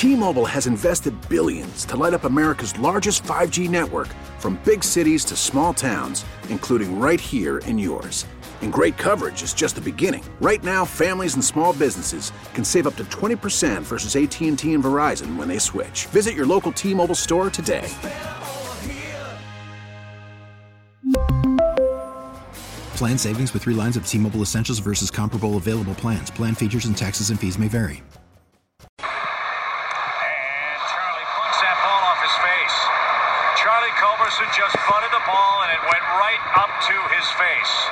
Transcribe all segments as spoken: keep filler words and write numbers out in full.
T-Mobile has invested billions to light up America's largest five G network, from big cities to small towns, including right here in yours. And great coverage is just the beginning. Right now, families and small businesses can save up to twenty percent versus A T and T and Verizon when they switch. Visit your local T-Mobile store today. Plan savings with three lines of T-Mobile Essentials versus comparable available plans. Plan features and taxes and fees may vary. And Charlie punts that ball off his face. Charlie Culberson just bunted the ball, and it went right up to his face.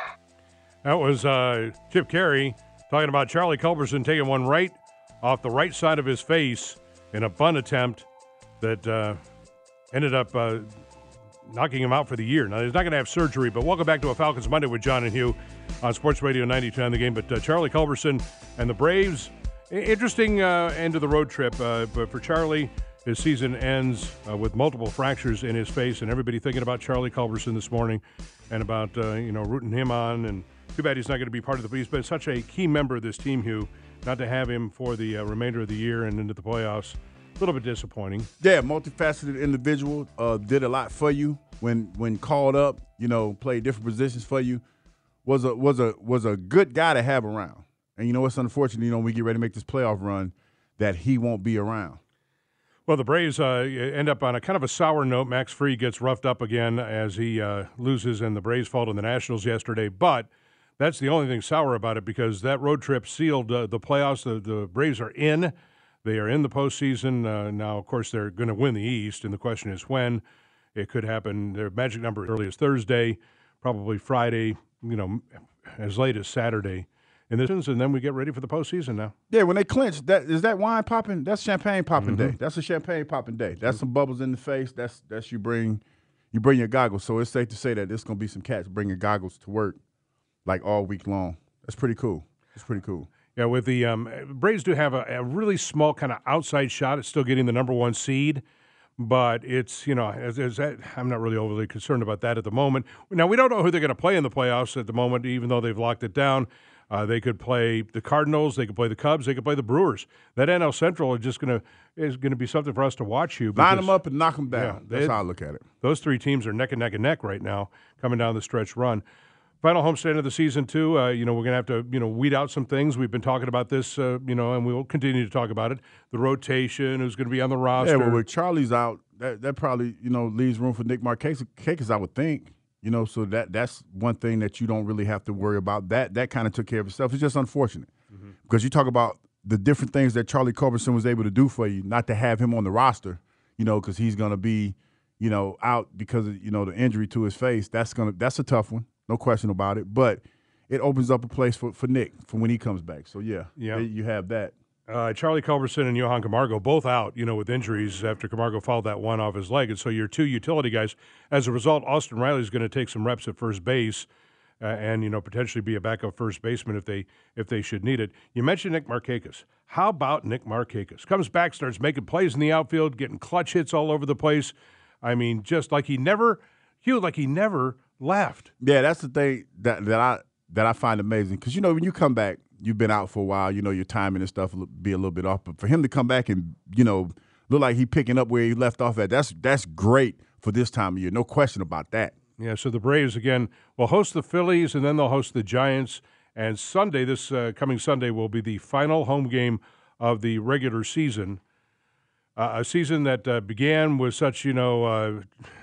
That was uh, Chip Caray talking about Charlie Culberson taking one right off the right side of his face in a bunt attempt that uh, ended up uh, knocking him out for the year. Now, he's not going to have surgery, but welcome back to a Falcons Monday with John and Hugh on Sports Radio ninety-two on the game. But uh, Charlie Culberson and the Braves, interesting uh, end of the road trip. Uh, but for Charlie, his season ends uh, with multiple fractures in his face, and everybody thinking about Charlie Culberson this morning and about, uh, you know, rooting him on. And too bad he's not going to be part of the – but he's been such a key member of this team, Hugh, not to have him for the uh, remainder of the year and into the playoffs. A little bit disappointing. Yeah, multifaceted individual, uh, did a lot for you when when called up. You know, played different positions for you. Was a was a was a good guy to have around. And you know, it's unfortunate. You know, when we get ready to make this playoff run, that he won't be around. Well, the Braves uh, end up on a kind of a sour note. Max Fried gets roughed up again as he uh, loses, and the Braves fall to the Nationals yesterday. But that's the only thing sour about it, because that road trip sealed uh, the playoffs. The, the Braves are in. They are in the postseason. Uh, now, of course, they're going to win the East, and the question is when. It could happen. Their magic number as early as Thursday, probably Friday, you know, as late as Saturday. And then we get ready for the postseason now. Yeah, when they clinch, that is that wine popping? That's champagne popping Mm-hmm. day. That's a champagne popping day. That's some bubbles in the face. That's that's you bring you bring your goggles. So it's safe to say that there's going to be some cats bringing goggles to work like all week long. That's pretty cool. It's pretty cool. Yeah, with the um, Braves do have a, a really small kind of outside shot at still getting the number one seed. But it's, you know, as, as that, I'm not really overly concerned about that at the moment. Now, we don't know who they're going to play in the playoffs at the moment, even though they've locked it down. Uh, they could play the Cardinals, they could play the Cubs, they could play the Brewers. That N L Central is just going to is going to be something for us to watch. You line them up and knock them down. Yeah, That's they, how I look at it. Those three teams are neck and neck and neck right now, coming down the stretch run. Final homestand of the season, too. Uh, you know, we're going to have to, you know, weed out some things. We've been talking about this, uh, you know, and we will continue to talk about it. The rotation, who's going to be on the roster. Yeah, well, with Charlie's out, that, that probably, you know, leaves room for Nick Markakis, I would think. You know, so that that's one thing that you don't really have to worry about. That that kind of took care of itself. It's just unfortunate mm-hmm. because you talk about the different things that Charlie Culberson was able to do for you, not to have him on the roster, you know, because he's going to be, you know, out because of, you know, the injury to his face. That's gonna that's a tough one. No question about it. But it opens up a place for, for Nick for when he comes back. So, yeah, yeah. you have that. Uh, Charlie Culberson and Johan Camargo both out, you know, with injuries after Camargo fouled that one off his leg. And so your two utility guys, as a result, Austin Riley is going to take some reps at first base uh, and, you know, potentially be a backup first baseman if they if they should need it. You mentioned Nick Markakis. How about Nick Markakis? Comes back, starts making plays in the outfield, getting clutch hits all over the place. I mean, just like he never, Hugh, like he never left. Yeah, that's the thing that, that I that I find amazing. Because, you know, when you come back, you've been out for a while, you know, your timing and stuff will be a little bit off. But for him to come back and, you know, look like he picking up where he left off at, that's that's great for this time of year. No question about that. Yeah, so the Braves, again, will host the Phillies, and then they'll host the Giants. And Sunday, this uh, coming Sunday, will be the final home game of the regular season. Uh, a season that uh, began with such, you know, uh,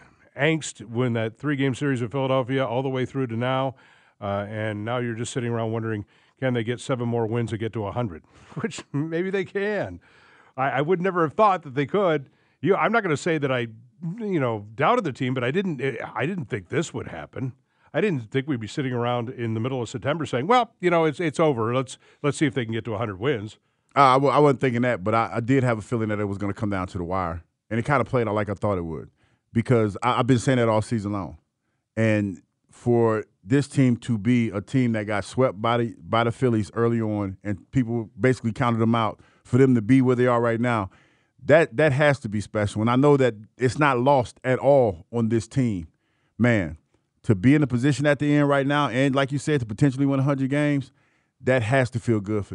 angst when that three-game series in Philadelphia all the way through to now. Uh, and now you're just sitting around wondering, can they get seven more wins to get to one hundred? Which maybe they can. I, I would never have thought that they could. You, I'm not going to say that I, you know, doubted the team, but I didn't. I didn't think this would happen. I didn't think we'd be sitting around in the middle of September saying, "Well, you know, it's it's over. Let's let's see if they can get to one hundred wins." Uh, I, w- I wasn't thinking that, but I, I did have a feeling that it was going to come down to the wire, and it kind of played out like I thought it would, because I, I've been saying that all season long, and for this team to be a team that got swept by the by the Phillies early on, and people basically counted them out, for them to be where they are right now, that that has to be special. And I know that it's not lost at all on this team. Man, to be in the position at the end right now, and like you said, to potentially win one hundred games, that has to feel good for them.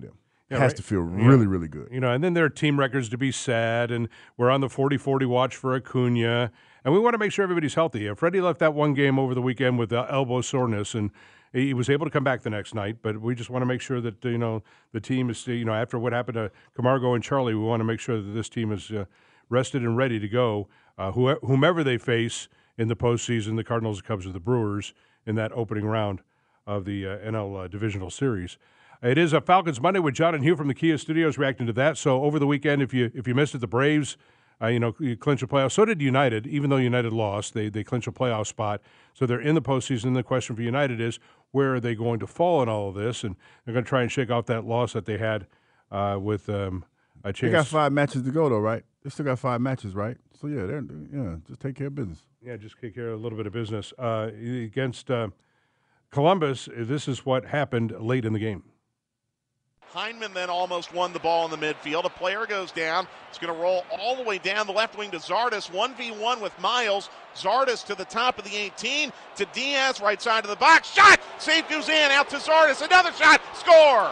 Yeah, has right. to feel really, yeah. really good. You know, and then there are team records to be sad, and we're on the forty forty watch for Acuna, and we want to make sure everybody's healthy. Uh, Freddie left that one game over the weekend with uh, elbow soreness, and he was able to come back the next night, but we just want to make sure that, you know, the team is, you know, after what happened to Camargo and Charlie, we want to make sure that this team is uh, rested and ready to go, uh, wh- whomever they face in the postseason, the Cardinals, the Cubs, or the Brewers in that opening round of the uh, N L uh, Divisional Series. It is a Falcons Monday with John and Hugh from the Kia Studios reacting to that. So over the weekend, if you if you missed it, the Braves, uh, you know, you clinched a playoff. So did United, even though United lost. They they clinched a playoff spot. So they're in the postseason. The question for United is, where are they going to fall in all of this? And they're going to try and shake off that loss that they had uh, with um, a chance. They got five matches to go, though, right? They still got five matches, right? So, yeah, they're yeah, just take care of business. Yeah, just take care of a little bit of business. Uh, against uh, Columbus, this is what happened late in the game. Hyndman then almost won the ball in the midfield. A player goes down. It's going to roll all the way down the left wing to Zardes. one v one with Miles. Zardes to the top of the eighteen. To Diaz, right side of the box. Shot! Save goes in. Out to Zardes. Another shot. Score!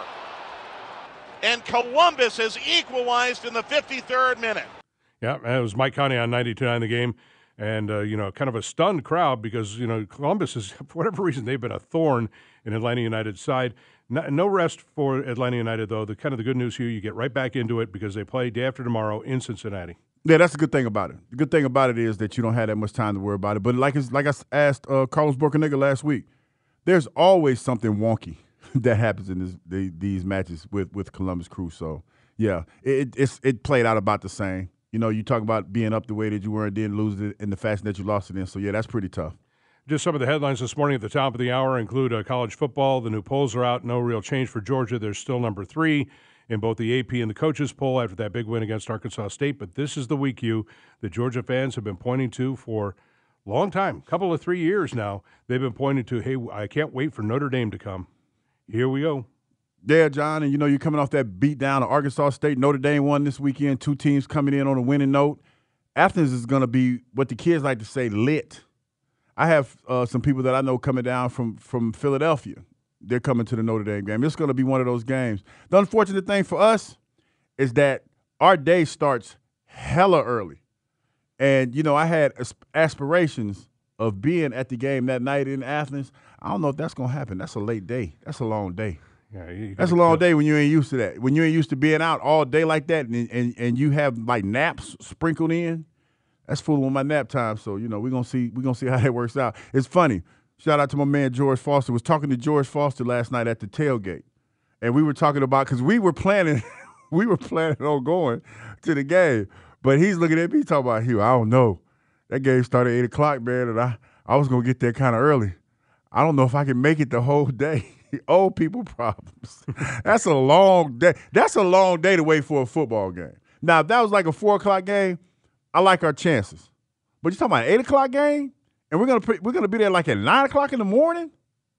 And Columbus has equalized in the fifty-third minute. Yeah, it was Mike Conley on ninety-two point nine the game. And, uh, you know, kind of a stunned crowd because, you know, Columbus is, for whatever reason, they've been a thorn in Atlanta United's side. No, no rest for Atlanta United, though. The kind of the good news here, you get right back into it because they play day after tomorrow in Cincinnati. Yeah, that's the good thing about it. The good thing about it is that you don't have that much time to worry about it. But like it's, like I asked uh, Carlos Bocanegra last week, there's always something wonky that happens in this, the, these matches with, with Columbus Crew. So, yeah, it, it's, it played out about the same. You know, you talk about being up the way that you were and then lose it in the fashion that you lost it in. So, yeah, that's pretty tough. Just some of the headlines this morning at the top of the hour include uh, college football. The new polls are out. No real change for Georgia. They're still number three in both the A P and the coaches poll after that big win against Arkansas State. But this is the week, you, the Georgia fans have been pointing to for a long time, a couple of three years now. They've been pointing to, hey, I can't wait for Notre Dame to come. Here we go. Yeah, John, and you know you're coming off that beat down of Arkansas State. Notre Dame won this weekend. Two teams coming in on a winning note. Athens is going to be what the kids like to say, lit. I have uh, some people that I know coming down from, from Philadelphia. They're coming to the Notre Dame game. It's going to be one of those games. The unfortunate thing for us is that our day starts hella early. And, you know, I had aspirations of being at the game that night in Athens. I don't know if that's going to happen. That's a late day. That's a long day. Yeah, you That's a long day when you ain't used to that. When you ain't used to being out all day like that and and, and you have, like, naps sprinkled in. That's fooling with my nap time, so you know we're gonna see we're gonna see how that works out. It's funny. Shout out to my man George Foster. Was talking to George Foster last night at the tailgate, and we were talking about because we were planning we were planning on going to the game, but he's looking at me talking about Hugh. I don't know. That game started at eight o'clock, man, and I I was gonna get there kind of early. I don't know if I can make it the whole day. Old people problems. That's a long day. That's a long day to wait for a football game. Now if that was like a four o'clock game, I like our chances. But you're talking about an eight o'clock game, and we're gonna pre- we're gonna be there like at nine o'clock in the morning.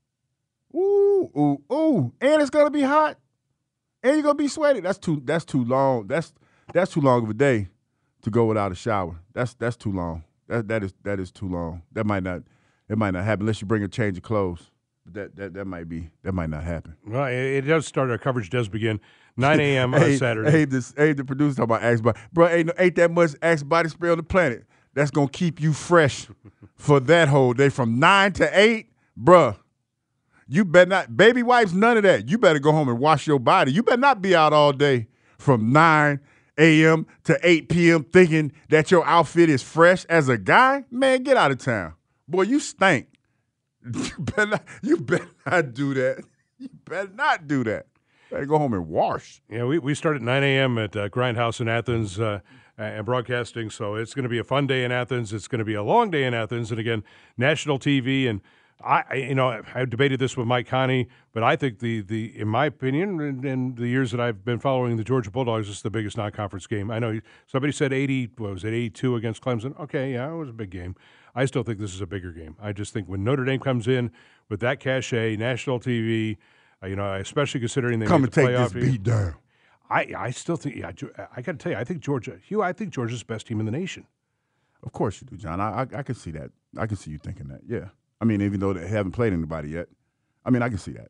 Ooh, ooh, ooh, and it's gonna be hot, and you're gonna be sweaty. That's too that's too long. That's that's too long of a day to go without a shower. That's that's too long. That that is that is too long. That might not it might not happen unless you bring a change of clothes. But that that that might be that might not happen. Well, it, it does start. Our coverage does begin nine a.m. on Abe, Saturday. Abe, this, Abe, the producer, talking about Axe Body. Bro, ain't, ain't that much Axe Body spray on the planet. That's going to keep you fresh for that whole day from nine to eight. Bruh, you better not, baby wipes, none of that. You better go home and wash your body. You better not be out all day from nine a.m. to eight p.m. thinking that your outfit is fresh as a guy. Man, get out of town. Boy, you stink. You better not, you better not do that. You better not do that. Better go home and wash. Yeah, we, we start at nine a.m. at uh, Grindhouse in Athens uh, and broadcasting, so it's going to be a fun day in Athens. It's going to be a long day in Athens, and again, national T V. And I, I you know, I debated this with Mike Conley, but I think the, the in my opinion, in, in the years that I've been following the Georgia Bulldogs, it's the biggest non-conference game. I know somebody said eighty, what was it, eighty-two against Clemson? Okay, yeah, it was a big game. I still think this is a bigger game. I just think when Notre Dame comes in with that cachet, national T V, uh, you know, especially considering they come made and the take playoff, this beat down. I, I still think, yeah, I got to tell you, I think Georgia, Hugh, I think Georgia's the best team in the nation. Of course you do, John. I, I I can see that. I can see you thinking that. Yeah. I mean, even though they haven't played anybody yet, I mean, I can see that.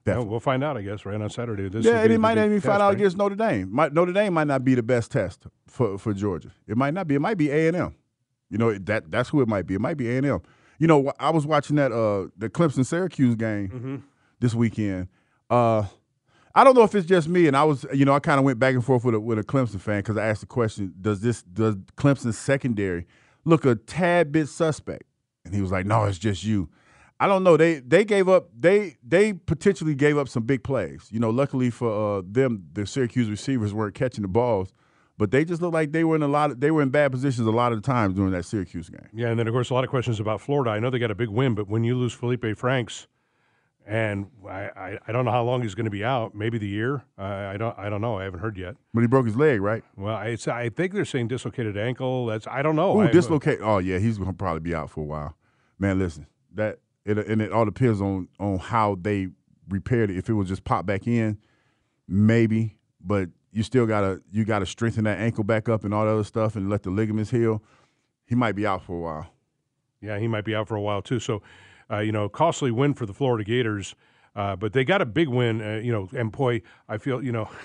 Definitely. Well, we'll find out, I guess, right on Saturday. This yeah, and it might not even test, find out right? against Notre Dame. Might, Notre Dame might not be the best test for, for Georgia. It might not be. It might be A and M. You know, that that's who it might be. It might be A and M. You know, I was watching that uh, the Clemson-Syracuse game mm-hmm. this weekend. Uh, I don't know if it's just me, and I was, you know, I kind of went back and forth with a, with a Clemson fan because I asked the question: Does this does Clemson's secondary look a tad bit suspect? And he was like, "No, it's just you." I don't know. They they gave up. They they potentially gave up some big plays. You know, luckily for uh, them, the Syracuse receivers weren't catching the balls, but they just looked like they were in a lot. Of, they were in bad positions a lot of the times during that Syracuse game. Yeah, and then of course a lot of questions about Florida. I know they got a big win, but when you lose Felipe Franks, and I, I, I don't know how long he's going to be out. Maybe the year. Uh, I don't I don't know. I haven't heard yet. But he broke his leg, right? Well, it's I think they're saying dislocated ankle. That's I don't know. Ooh, I, dislocate. Oh yeah, he's going to probably be out for a while. Man, listen that. It, and it all depends on on how they repaired it. If it was just pop back in, maybe. But you still gotta you gotta strengthen that ankle back up and all that other stuff, and let the ligaments heal. He might be out for a while. Yeah, he might be out for a while too. So, uh, you know, costly win for the Florida Gators, uh, but they got a big win. Uh, you know, and boy, I feel you know,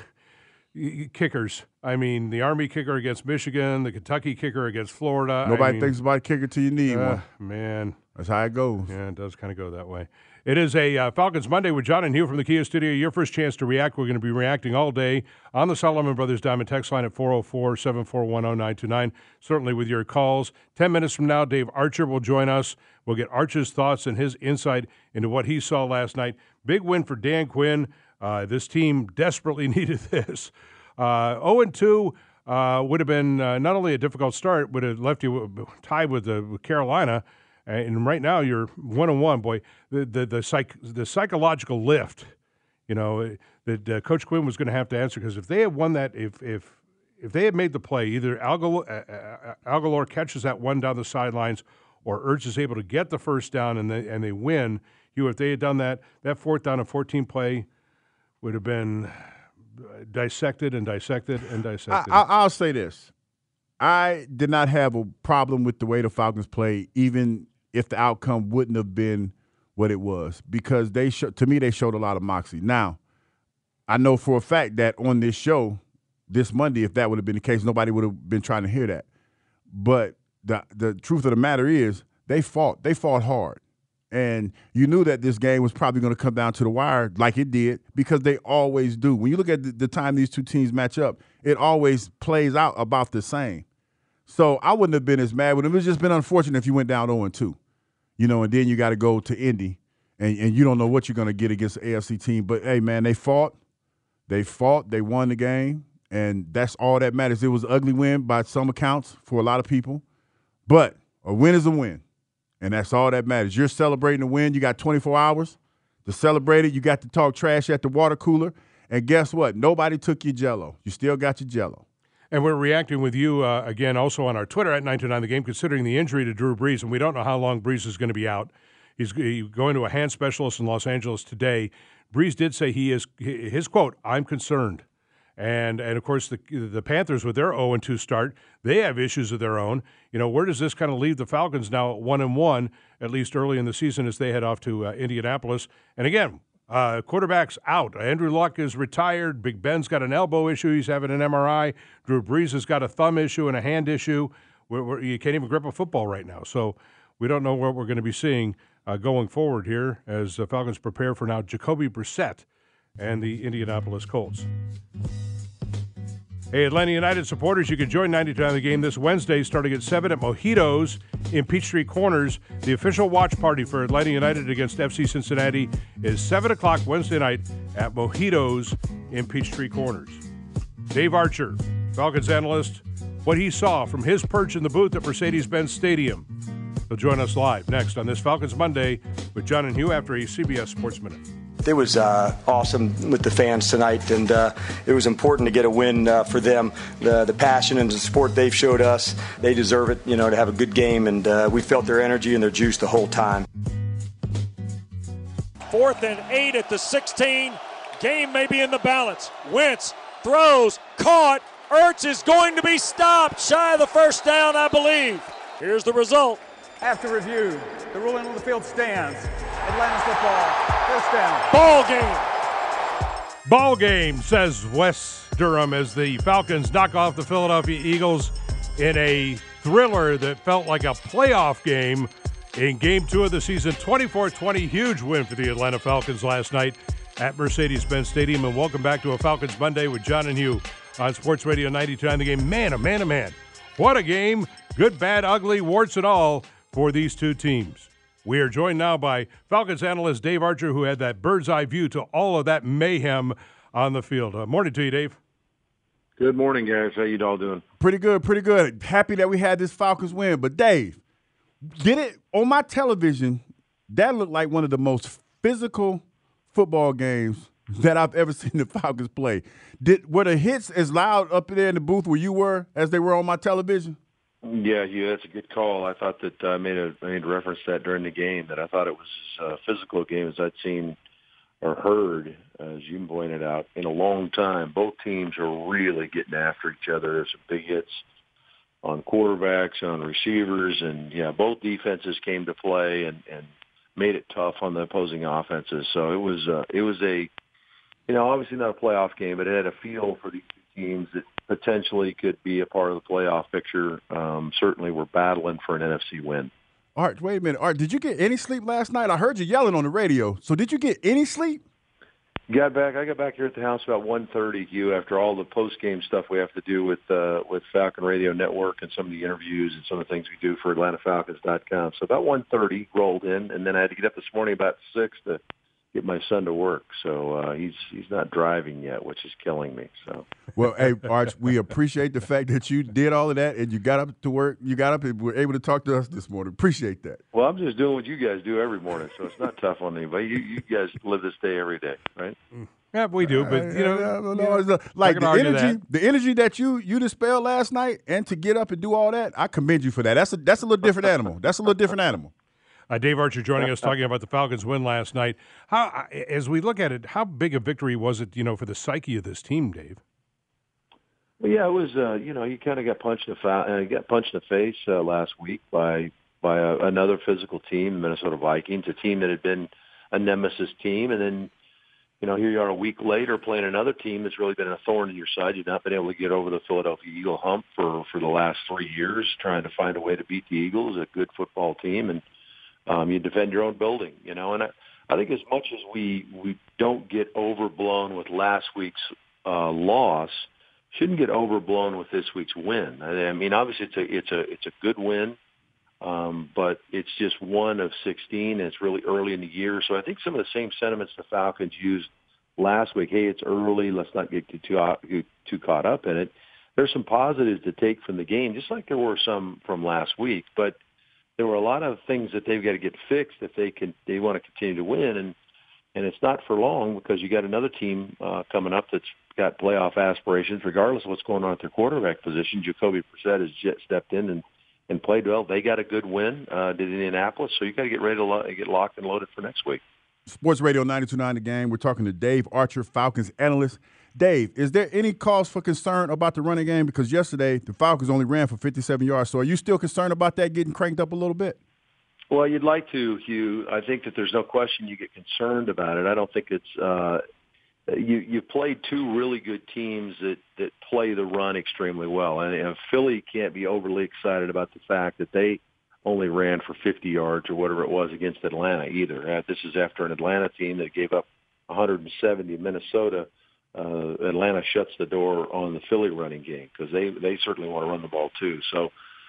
kickers. I mean, the Army kicker against Michigan, the Kentucky kicker against Florida. Nobody I mean, thinks about a kicker till you need uh, one. Man. That's how it goes. Yeah, it does kind of go that way. It is a uh, Falcons Monday with John and Hugh from the Kia Studio. Your first chance to react. We're going to be reacting all day on the Solomon Brothers Diamond text line at four oh four, seven four one, oh nine two nine. Certainly with your calls. Ten minutes from now, Dave Archer will join us. We'll get Archer's thoughts and his insight into what he saw last night. Big win for Dan Quinn. Uh, this team desperately needed this. Uh, oh and two uh, would have been uh, not only a difficult start, would have left you tied with, uh, with Carolina. And right now you're one and one, boy. The the the, psych, the psychological lift, you know, that uh, Coach Quinn was going to have to answer, because if they had won that, if if if they had made the play, either Algalor, uh, Algalor catches that one down the sidelines, or Ertz is able to get the first down and they and they win. You, if they had done that, that fourth down and fourteen play would have been dissected and dissected and dissected. I, I, I'll say this: I did not have a problem with the way the Falcons played, even if the outcome wouldn't have been what it was, because they show, to me, they showed a lot of moxie. Now, I know for a fact that on this show, this Monday, if that would have been the case, nobody would have been trying to hear that. But the the truth of the matter is, they fought. They fought hard. And you knew that this game was probably going to come down to the wire like it did, because they always do. When you look at the, the time these two teams match up, it always plays out about the same. So I wouldn't have been as mad with them. It would just been unfortunate if you went down oh and two. You know, and then you got to go to Indy, and, and you don't know what you're going to get against the A F C team. But, hey, man, they fought. They fought. They won the game, and that's all that matters. It was an ugly win by some accounts for a lot of people, but a win is a win, and that's all that matters. You're celebrating a win. You got twenty-four hours to celebrate it. You got to talk trash at the water cooler, and guess what? Nobody took your Jell-O. You still got your Jell-O. And we're reacting with you, uh, again, also on our Twitter at nine two nine The Game, considering the injury to Drew Brees, and we don't know how long Brees is going to be out. He's going to a hand specialist in Los Angeles today. Brees did say he is, his quote, "I'm concerned." And, and of course, the the Panthers, with their oh and two start, they have issues of their own. You know, where does this kind of leave the Falcons now at one and one, at least early in the season, as they head off to uh, Indianapolis? And again, Uh, quarterback's out. Andrew Luck is retired. Big Ben's got an elbow issue. He's having an M R I. Drew Brees has got a thumb issue and a hand issue. Where, where you can't even grip a football right now. So we don't know what we're going to be seeing uh, going forward here as the Falcons prepare for now Jacoby Brissett and the Indianapolis Colts. Hey, Atlanta United supporters, you can join ninety-two nine The Game this Wednesday starting at seven at Mojitos in Peachtree Corners. The official watch party for Atlanta United against F C Cincinnati is seven o'clock Wednesday night at Mojitos in Peachtree Corners. Dave Archer, Falcons analyst, what he saw from his perch in the booth at Mercedes-Benz Stadium. He'll join us live next on this Falcons Monday with John and Hugh after a C B S Sports Minute. It was uh, awesome with the fans tonight, and uh, it was important to get a win uh, for them. The, the passion and the support they've showed us, they deserve it, you know, to have a good game, and uh, we felt their energy and their juice the whole time. Fourth and eight at the sixteen. Game may be in the balance. Wentz throws, caught. Ertz is going to be stopped, shy of the first down, I believe. Here's the result. After review, the ruling on the field stands. Atlanta football, first down. Ball game. Ball game, says Wes Durham, as the Falcons knock off the Philadelphia Eagles in a thriller that felt like a playoff game in game two of the season. twenty-four twenty, huge win for the Atlanta Falcons last night at Mercedes-Benz Stadium. And welcome back to a Falcons Monday with John and Hugh on Sports Radio ninety-two nine The Game. Man, oh man, oh man. What a game. Good, bad, ugly, warts and all for these two teams. We are joined now by Falcons analyst Dave Archer, who had that bird's eye view to all of that mayhem on the field. Uh, morning to you, Dave. Good morning, guys. How you all doing? Pretty good, pretty good. Happy that we had this Falcons win. But, Dave, did it on my television, that looked like one of the most physical football games that I've ever seen the Falcons play. Did Were the hits as loud up there in the booth where you were as they were on my television? Yeah, yeah, that's a good call. I thought that I made a I made a reference to that during the game, that I thought it was as uh, physical a game as I'd seen or heard, as you pointed out, in a long time. Both teams are really getting after each other. There's some big hits on quarterbacks, on receivers, and, yeah, both defenses came to play and, and made it tough on the opposing offenses. So it was uh, it was a, you know, obviously not a playoff game, but it had a feel for these two teams that potentially could be a part of the playoff picture. Um, certainly we're battling for an N F C win. Art, wait a minute. Art, did you get any sleep last night? I heard you yelling on the radio. So did you get any sleep? Got back. I got back here at the house about one thirty, Hugh, after all the post-game stuff we have to do with uh, with Falcon Radio Network and some of the interviews and some of the things we do for Atlanta Falcons dot com. So about one thirty rolled in, and then I had to get up this morning about six to get my son to work. So uh, he's he's not driving yet, which is killing me. So well, hey, Arch, we appreciate the fact that you did all of that and you got up to work. You got up and were able to talk to us this morning. Appreciate that. Well, I'm just doing what you guys do every morning, so it's not tough on anybody. You, you guys live this day every day, right? Yeah, we do, but you know, uh, no, no, no, like the energy, that. the energy that you you dispelled last night, and to get up and do all that, I commend you for that. That's a that's a little different animal. That's a little different animal. Uh, Dave Archer joining us, talking about the Falcons' win last night. How, as we look at it, how big a victory was it, you know, for the psyche of this team, Dave? Well, yeah, it was. Uh, you know, you kind of got punched in the fa- uh, got punched in the face uh, last week by by a, another physical team, Minnesota Vikings, a team that had been a nemesis team, and then, you know, here you are a week later playing another team that's really been a thorn in your side. You've not been able to get over the Philadelphia Eagle hump for for the last three years, trying to find a way to beat the Eagles, a good football team, and Um, you defend your own building, you know, and I, I think as much as we, we don't get overblown with last week's uh, loss, shouldn't get overblown with this week's win. I, I mean, obviously it's a it's a it's a good win, um, but it's just one of sixteen, and it's really early in the year. So I think some of the same sentiments the Falcons used last week. Hey, it's early. Let's not get too too caught up in it. There's some positives to take from the game, just like there were some from last week, but there were a lot of things that they've got to get fixed if they can. They want to continue to win, and and it's not for long, because you got another team uh, coming up that's got playoff aspirations, regardless of what's going on at their quarterback position. Jacoby Brissett has just stepped in and, and played well. They got a good win, uh, did Indianapolis, so you got to get ready to lo- get locked and loaded for next week. Sports Radio ninety-two nine The Game. We're talking to Dave Archer, Falcons analyst. Dave, is there any cause for concern about the running game? Because yesterday the Falcons only ran for fifty-seven yards. So are you still concerned about that getting cranked up a little bit? Well, you'd like to, Hugh. I think that there's no question you get concerned about it. I don't think it's uh, you. You played two really good teams that that play the run extremely well, and, and Philly can't be overly excited about the fact that they only ran for fifty yards or whatever it was against Atlanta either. Uh, this is after an Atlanta team that gave up one hundred seventy to Minnesota. Uh, Atlanta shuts the door on the Philly running game because they, they certainly want to run the ball too. So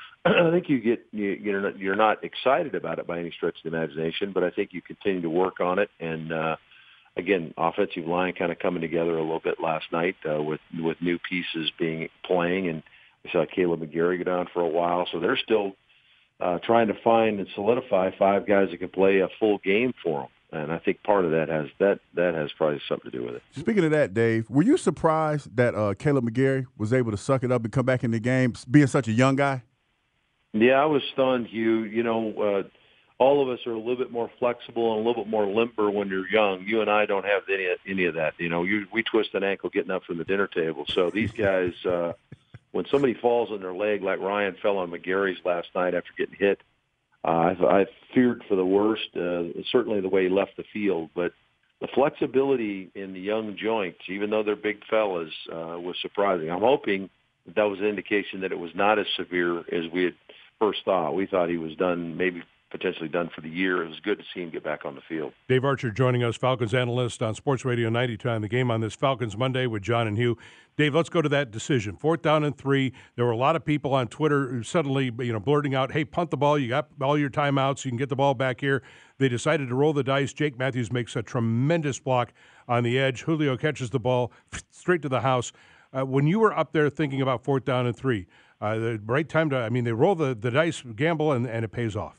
I think you get you, you're not, you're not excited about it by any stretch of the imagination, but I think you continue to work on it. And uh, again, offensive line kind of coming together a little bit last night uh, with with new pieces being playing, and we saw Caleb McGarry go down for a while, so they're still uh, trying to find and solidify five guys that can play a full game for them. And I think part of that has that that has probably something to do with it. Speaking of that, Dave, were you surprised that uh, Caleb McGarry was able to suck it up and come back in the game, being such a young guy? Yeah, I was stunned, Hugh. You know, uh, all of us are a little bit more flexible and a little bit more limber when you're young. You and I don't have any any of that. You know, you, we twist an ankle getting up from the dinner table. So these guys, uh, when somebody falls on their leg like Ryan fell on McGarry's last night after getting hit, Uh, I, I feared for the worst, uh, certainly the way he left the field. But the flexibility in the young joints, even though they're big fellas, uh, was surprising. I'm hoping that, that was an indication that it was not as severe as we had first thought. We thought he was done, maybe potentially done for the year. It was good to see him get back on the field. Dave Archer joining us, Falcons analyst on Sports Radio ninety-two on the Game on this Falcons Monday with John and Hugh. Dave, let's go to that decision. Fourth down and three. There were a lot of people on Twitter who suddenly, you know, blurting out, hey, punt the ball. You got all your timeouts. You can get the ball back here. They decided to roll the dice. Jake Matthews makes a tremendous block on the edge. Julio catches the ball straight to the house. Uh, when you were up there thinking about fourth down and three, uh, the right time to, I mean, they roll the, the dice gamble, and, and it pays off.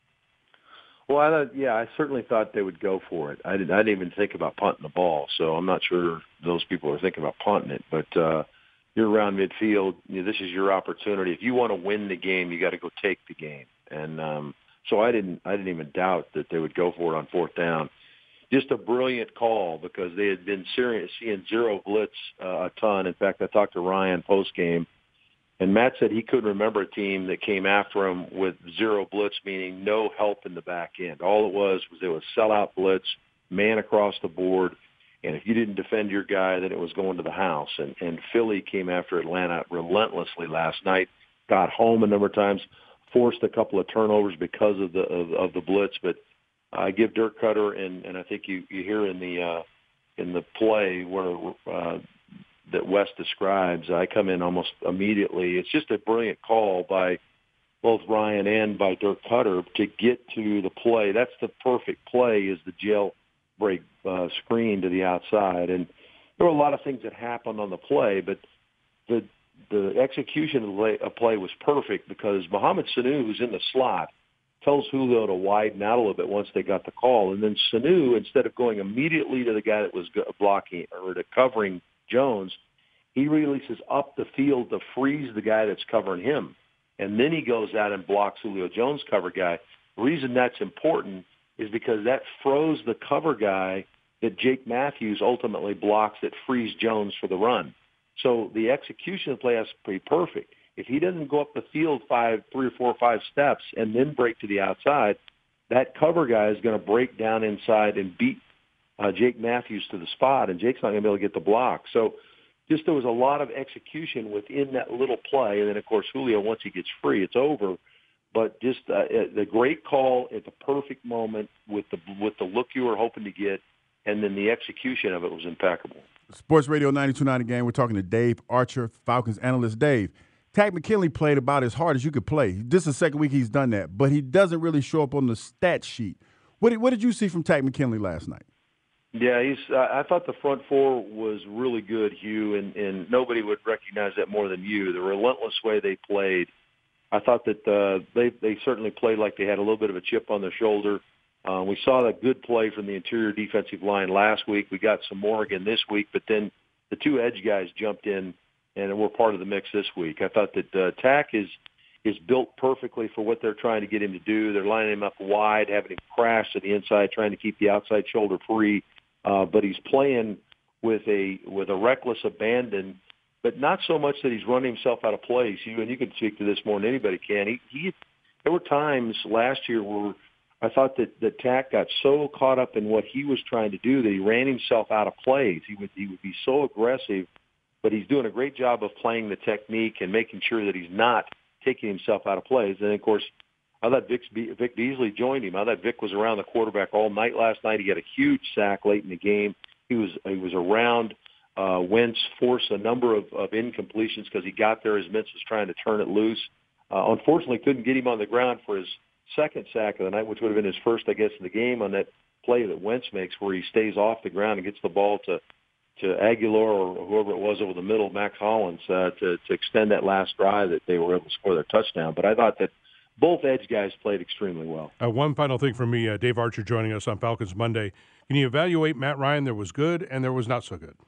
Well, I thought, yeah, I certainly thought they would go for it. I didn't, I didn't even think about punting the ball, so I'm not sure those people are thinking about punting it. But uh, you're around midfield. You know, this is your opportunity. If you want to win the game, you got to go take the game. And um, so I didn't, I didn't even doubt that they would go for it on fourth down. Just a brilliant call because they had been serious, seeing zero blitz uh, a ton. In fact, I talked to Ryan post game. And Matt said he couldn't remember a team that came after him with zero blitz, meaning no help in the back end. All it was was it was sellout blitz, man across the board, and if you didn't defend your guy, then it was going to the house. And, and Philly came after Atlanta relentlessly last night, got home a number of times, forced a couple of turnovers because of the of, of the blitz. But I give Dirk Cutter, and, and I think you, you hear in the uh, in the play where uh, that Wes describes, I come in almost immediately. It's just a brilliant call by both Ryan and by Dirk Cutter to get to the play. That's the perfect play, is the jailbreak uh, screen to the outside. And there were a lot of things that happened on the play, but the the execution of the play, of play was perfect because Mohamed Sanu, who's in the slot, tells Julio to widen out a little bit once they got the call. And then Sanu, instead of going immediately to the guy that was blocking or to covering Jones, he releases up the field to freeze the guy that's covering him. And then he goes out and blocks Julio Jones' cover guy. The reason that's important is because that froze the cover guy that Jake Matthews ultimately blocks that frees Jones for the run. So the execution of the play has to be perfect. If he doesn't go up the field five, three or four or five steps and then break to the outside, that cover guy is going to break down inside and beat Uh, Jake Matthews to the spot, and Jake's not going to be able to get the block. So just there was a lot of execution within that little play. And then, of course, Julio, once he gets free, it's over. But just uh, the great call at the perfect moment with the with the look you were hoping to get, and then the execution of it was impeccable. Sports Radio ninety-two point nine Game. We're talking to Dave Archer, Falcons analyst. Dave, Takk McKinley played about as hard as you could play. This is the second week he's done that, but he doesn't really show up on the stat sheet. What did, what did you see from Takk McKinley last night? Yeah, he's. Uh, I thought the front four was really good, Hugh, and, and nobody would recognize that more than you. The relentless way they played, I thought that uh, they they certainly played like they had a little bit of a chip on their shoulder. Uh, we saw that good play from the interior defensive line last week. We got some more again this week, but then the two edge guys jumped in and were part of the mix this week. I thought that uh, Takk is is built perfectly for what they're trying to get him to do. They're lining him up wide, having him crash to the inside, trying to keep the outside shoulder free. Uh, but he's playing with a with a reckless abandon, but not so much that he's running himself out of place. You and you can speak to this more than anybody can. He, he there were times last year where I thought that that Takk got so caught up in what he was trying to do that he ran himself out of plays. He would he would be so aggressive, but he's doing a great job of playing the technique and making sure that he's not taking himself out of plays. And of course, I thought Vic, Vic Beasley joined him. I thought Vic was around the quarterback all night last night. He got a huge sack late in the game. He was he was around uh, Wentz, forced a number of, of incompletions because he got there as Wentz was trying to turn it loose. Uh, unfortunately, couldn't get him on the ground for his second sack of the night, which would have been his first, I guess, in the game on that play that Wentz makes where he stays off the ground and gets the ball to to Aguilar or whoever it was over the middle, Max Hollins, uh, to, to extend that last drive that they were able to score their touchdown. But I thought that both edge guys played extremely well. Uh, one final thing from me, uh, Dave Archer joining us on Falcons Monday. Can you evaluate Matt Ryan? There was good and there was not so good.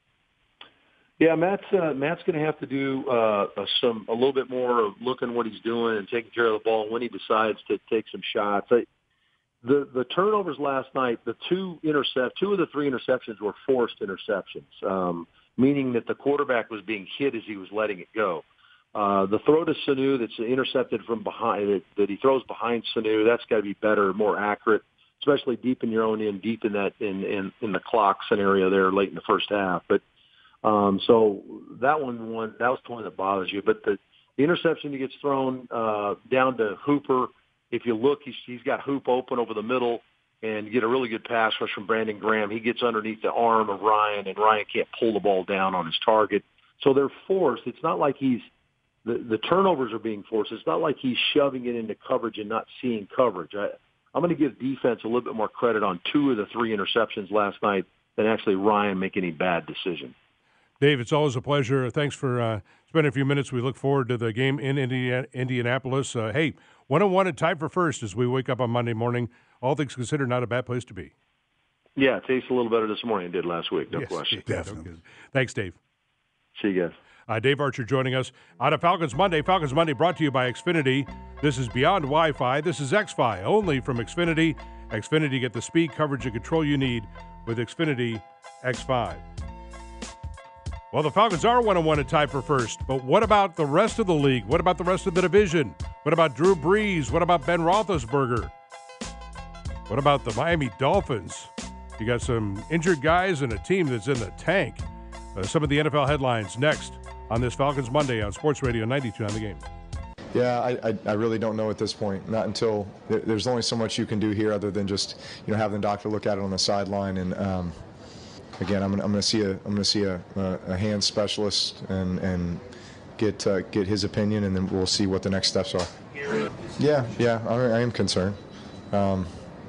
Yeah, Matt's uh, Matt's going to have to do uh, some a little bit more of looking what he's doing and taking care of the ball when he decides to take some shots. I, the the turnovers last night, the two intercept, two of the three interceptions were forced interceptions, um, meaning that the quarterback was being hit as he was letting it go. Uh, the throw to Sanu that's intercepted from behind, that, that he throws behind Sanu, that's got to be better, more accurate. especially deep in your own end, deep in that in, in, in the clock scenario there late in the first half. But um, so that one, one that was the one that bothers you. But the, the interception he gets thrown uh, down to Hooper, if you look, he's, he's got Hoop open over the middle, and you get a really good pass rush from Brandon Graham. He gets underneath the arm of Ryan, and Ryan can't pull the ball down on his target. So they're forced. It's not like he's the, the turnovers are being forced. It's not like he's shoving it into coverage and not seeing coverage. I, I'm going to give defense a little bit more credit on two of the three interceptions last night than actually Ryan make any bad decision. Dave, it's always a pleasure. Thanks for uh, spending a few minutes. We look forward to the game in Indiana, Indianapolis. Uh, hey, one and one and tied for first as we wake up on Monday morning. All things considered, not a bad place to be. Yeah, it tastes a little better this morning than it did last week, no yes, question. Definitely. Thanks, Dave. See you guys. Uh, Dave Archer joining us on a Falcons Monday. Falcons Monday brought to you by Xfinity. This is Beyond Wi-Fi. This is X-Fi, only from Xfinity. Xfinity, get the speed, coverage, and control you need with Xfinity X five. Well, the Falcons are one and one and tied for first, but what about the rest of the league? What about the rest of the division? What about Drew Brees? What about Ben Roethlisberger? What about the Miami Dolphins? You got some injured guys and a team that's in the tank. Uh, some of the N F L headlines next on this Falcons Monday on Sports Radio ninety-two on the Game. Yeah, I, I, I really don't know at this point. Not until there's only so much you can do here other than just, you know, having the doctor look at it on the sideline. And um, again, I'm, I'm going to see a I'm going to see a, a, a hand specialist and and get uh, get his opinion, and then we'll see what the next steps are. Yeah, yeah, I, I am concerned. Um,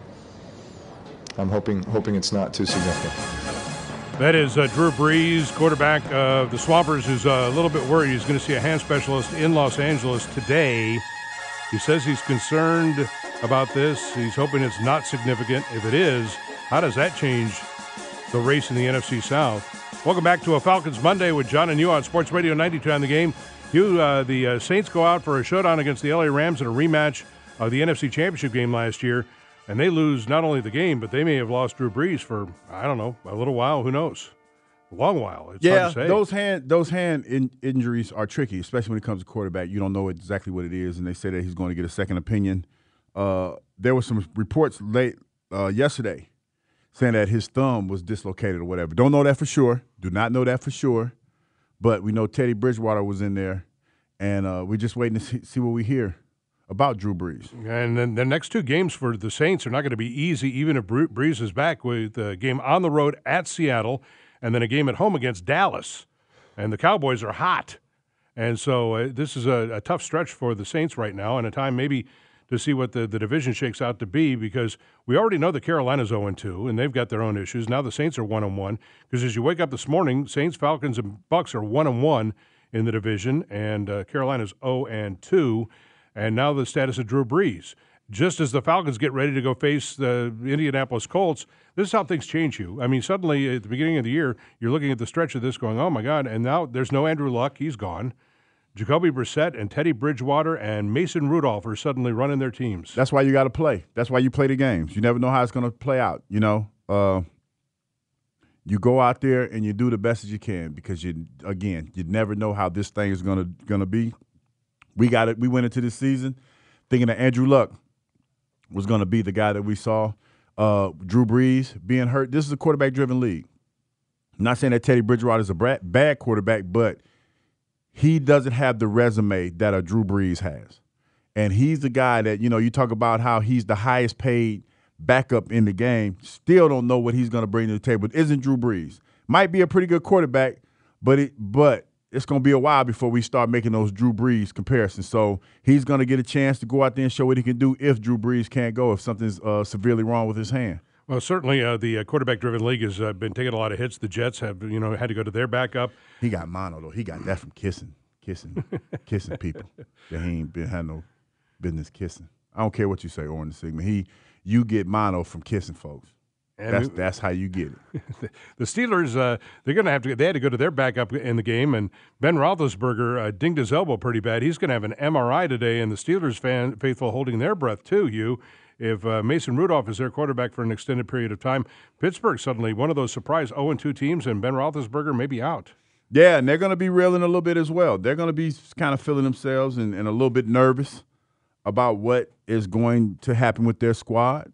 I'm hoping hoping it's not too significant. That is uh, Drew Brees, quarterback of the Swampers, who's uh, a little bit worried. He's going to see a hand specialist in Los Angeles today. He says he's concerned about this. He's hoping it's not significant. If it is, how does that change the race in the N F C South? Welcome back to a Falcons Monday with John and you on Sports Radio ninety-two on the Game. You, uh, the uh, Saints go out for a showdown against the L A Rams in a rematch of the N F C Championship game last year. And they lose not only the game, but they may have lost Drew Brees for, I don't know, a little while. Who knows? A long while. It's yeah, hard to say. those hand those hand in, injuries are tricky, especially when it comes to quarterback. You don't know exactly what it is, and they say that he's going to get a second opinion. Uh, there were some reports late uh, yesterday saying that his thumb was dislocated or whatever. Don't know that for sure. Do not know that for sure. But we know Teddy Bridgewater was in there, and uh, we're just waiting to see, see what we hear about Drew Brees. And then the next two games for the Saints are not going to be easy, even if Brees is back, with a game on the road at Seattle and then a game at home against Dallas. And the Cowboys are hot. And so uh, this is a, a tough stretch for the Saints right now, and a time maybe to see what the, the division shakes out to be, because we already know that Carolina's oh and two, and they've got their own issues. Now the Saints are one and one, because as you wake up this morning, Saints, Falcons, and Bucks are one and one in the division, and uh, Carolina's oh and two. And now the status of Drew Brees. Just as the Falcons get ready to go face the Indianapolis Colts, this is how things change you. I mean, suddenly at the beginning of the year, you're looking at the stretch of this going, oh, my God, and now there's no Andrew Luck. He's gone. Jacoby Brissett and Teddy Bridgewater and Mason Rudolph are suddenly running their teams. That's why you got to play. That's why you play the games. You never know how it's going to play out, you know. Uh, you go out there and you do the best as you can, because, you again, you never know how this thing is going to going to be. We got it. We went into this season thinking that Andrew Luck was going to be the guy that we saw. Uh, Drew Brees being hurt. This is a quarterback-driven league. I'm not saying that Teddy Bridgewater is a bad quarterback, but he doesn't have the resume that a Drew Brees has. And he's the guy that, you know, you talk about how he's the highest paid backup in the game. Still don't know what he's going to bring to the table. It isn't Drew Brees. Might be a pretty good quarterback, but it, but – it's going to be a while before we start making those Drew Brees comparisons. So he's going to get a chance to go out there and show what he can do if Drew Brees can't go, if something's uh, severely wrong with his hand. Well, certainly uh, the uh, quarterback-driven league has uh, been taking a lot of hits. The Jets have, you know, had to go to their backup. He got mono, though. He got that from kissing, kissing, kissing people that he ain't been, had no business kissing. I don't care what you say, Orange Sigma. He, you get mono from kissing folks. And that's that's how you get it. The Steelers, uh, they're going to have to. They had to go to their backup in the game, and Ben Roethlisberger uh, dinged his elbow pretty bad. He's going to have an M R I today, and the Steelers fan faithful holding their breath too. You, if uh, Mason Rudolph is their quarterback for an extended period of time, Pittsburgh suddenly one of those surprise oh and two teams, and Ben Roethlisberger may be out. Yeah, and they're going to be reeling a little bit as well. They're going to be kind of feeling themselves and, and a little bit nervous about what is going to happen with their squad.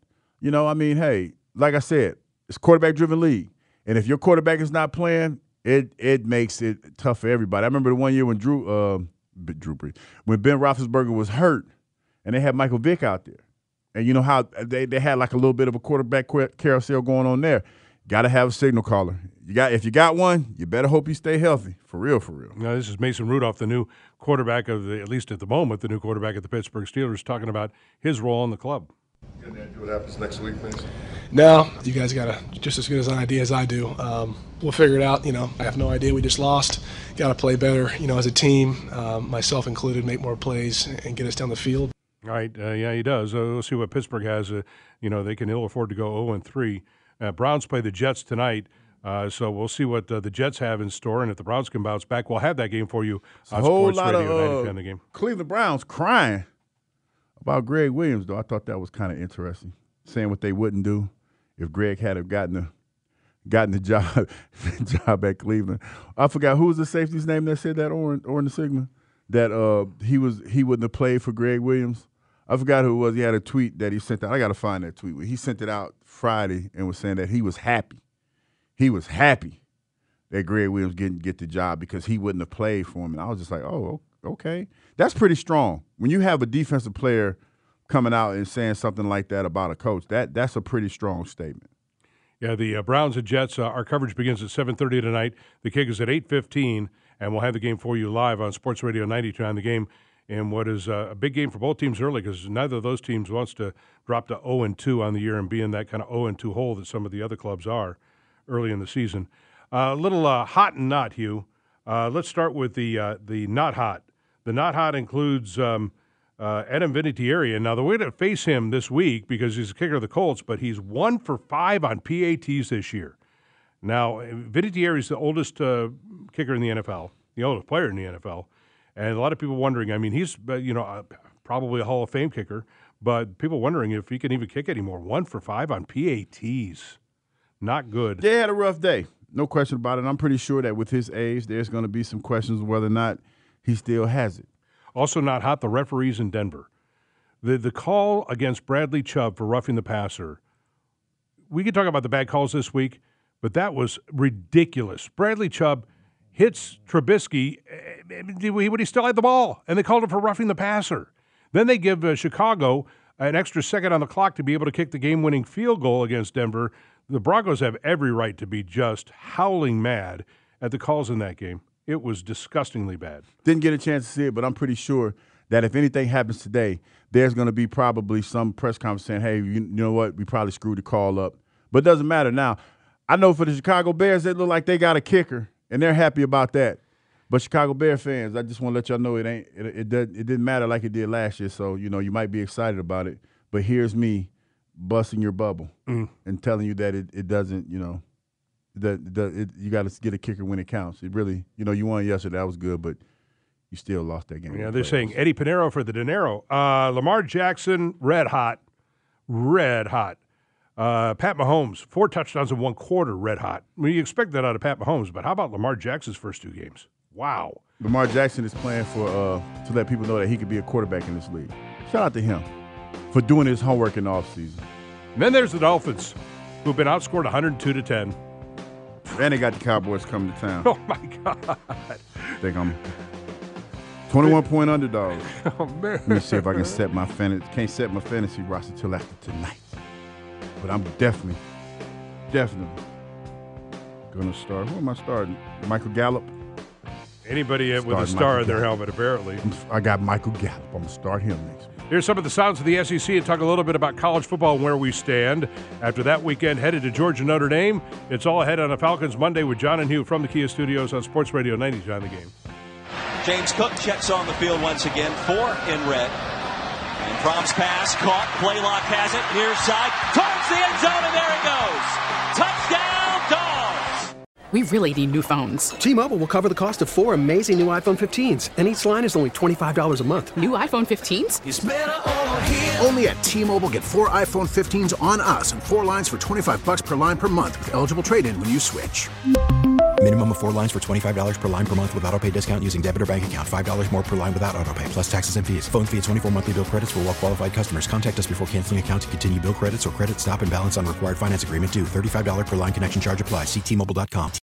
You know, I mean, hey, like I said, it's a quarterback-driven league. And if your quarterback is not playing, it it makes it tough for everybody. I remember the one year when Drew, uh, Drew Brees, when Ben Roethlisberger was hurt, and they had Michael Vick out there. And you know how they, they had like a little bit of a quarterback carousel going on there. Got to have a signal caller. You got if you got one, you better hope you stay healthy. For real, for real. Now, this is Mason Rudolph, the new quarterback of the, at least at the moment, the new quarterback of the Pittsburgh Steelers, talking about his role in the club. Good idea what happens next week, Mason? No, you guys got a, just as good as an idea as I do. Um, we'll figure it out. You know, I have no idea. We just lost. Got to play better, you know, as a team, um, myself included, make more plays and get us down the field. All right. Uh, yeah, he does. Uh, we'll see what Pittsburgh has. Uh, you know, they can ill afford to go oh and three. Uh, Browns play the Jets tonight. Uh, so we'll see what uh, the Jets have in store, and if the Browns can bounce back, we'll have that game for you on a whole Sports lot Radio of, ninety uh, ten The Game. Cleveland Browns crying about Greg Williams, though. I thought that was kind of interesting, saying what they wouldn't do if Greg had have gotten the gotten the job job at Cleveland. I forgot who was the safety's name that said that or or in the signal that uh, he was he wouldn't have played for Greg Williams. I forgot who it was. He had a tweet that he sent out. I got to find that tweet. He sent it out Friday and was saying that he was happy. He was happy that Greg Williams didn't get the job because he wouldn't have played for him. And I was just like, oh, okay. That's pretty strong. When you have a defensive player coming out and saying something like that about a coach, that that's a pretty strong statement. Yeah, the uh, Browns and Jets, uh, our coverage begins at seven thirty tonight. The kick is at eight fifteen, and we'll have the game for you live on Sports Radio ninety-two on the game. And what is uh, a big game for both teams early because neither of those teams wants to drop to oh and two on the year and be in that kind of oh and two hole that some of the other clubs are early in the season. A uh, little uh, hot and not, Hugh. Uh, let's start with the uh, the not hot. The not hot includes um, uh, Adam Vinatieri. Now, the way to face him this week, because he's a kicker of the Colts, but he's one for five on P A Ts this year. Now, Vinatieri is the oldest uh, kicker in the N F L, the oldest player in the N F L. And a lot of people wondering, I mean, he's, you know, uh, probably a Hall of Fame kicker, but people wondering if he can even kick anymore. One for five on P A Ts. Not good. They had a rough day. No question about it. I'm pretty sure that with his age, there's going to be some questions whether or not he still has it. Also not hot, the referees in Denver. The the call against Bradley Chubb for roughing the passer. We could talk about the bad calls this week, but that was ridiculous. Bradley Chubb hits Trubisky, but he still had the ball, and they called him for roughing the passer. Then they give uh, Chicago an extra second on the clock to be able to kick the game-winning field goal against Denver. The Broncos have every right to be just howling mad at the calls in that game. It was disgustingly bad. Didn't get a chance to see it, but I'm pretty sure that if anything happens today, there's going to be probably some press conference saying, hey, you, you know what, we probably screwed the call up. But it doesn't matter now. I know for the Chicago Bears, they look like they got a kicker, and they're happy about that. But Chicago Bear fans, I just want to let y'all know it ain't it it, it it didn't matter like it did last year. So, you know, you might be excited about it. But here's me busting your bubble mm. and telling you that it, it doesn't, you know, that the, it, you got to get a kicker when it counts. It really, you know, you won yesterday. That was good, but you still lost that game. Yeah, they're saying Eddie Pinheiro for the dinero. Uh, Lamar Jackson, red hot, red hot. Uh, Pat Mahomes, four touchdowns in one quarter, red hot. I mean, you expect that out of Pat Mahomes, but how about Lamar Jackson's first two games? Wow. Lamar Jackson is playing for uh, to let people know that he could be a quarterback in this league. Shout out to him for doing his homework in the offseason. And then there's the Dolphins, who've been outscored one hundred two to ten. And they got the Cowboys coming to town. Oh, my God. I think I'm twenty-one point underdog. Oh, man. Let me see if I can set my fantasy. Can't set my fantasy roster till after tonight. But I'm definitely, definitely going to start. Who am I starting? Michael Gallup? Anybody with a star in their helmet, apparently. I got Michael Gallup. I'm going to start him next week. Here's some of the sounds of the S E C and talk a little bit about college football and where we stand. After that weekend, headed to Georgia Notre Dame. It's all ahead on the Falcons Monday with John and Hugh from the Kia Studios on Sports Radio ninety-two on the Game. James Cook checks on the field once again, four in red. And Fromm's pass caught. Blaylock has it near side towards the end zone, and there it goes. Touchdown, Dogs! We really need new phones. T-Mobile will cover the cost of four amazing new iPhone fifteens, and each line is only twenty-five dollars a month. New iPhone fifteens? It's better over here. Only at T-Mobile, get four iPhone fifteens on us and four lines for twenty-five bucks per line per month with eligible trade-in when you switch. Minimum of four lines for twenty-five dollars per line per month with autopay discount using debit or bank account. five dollars more per line without autopay, plus taxes and fees. Phone fee at twenty-four monthly bill credits for well qualified customers. Contact us before canceling account to continue bill credits or credit stop and balance on required finance agreement due. thirty-five dollars per line connection charge applies. See T Mobile dot com.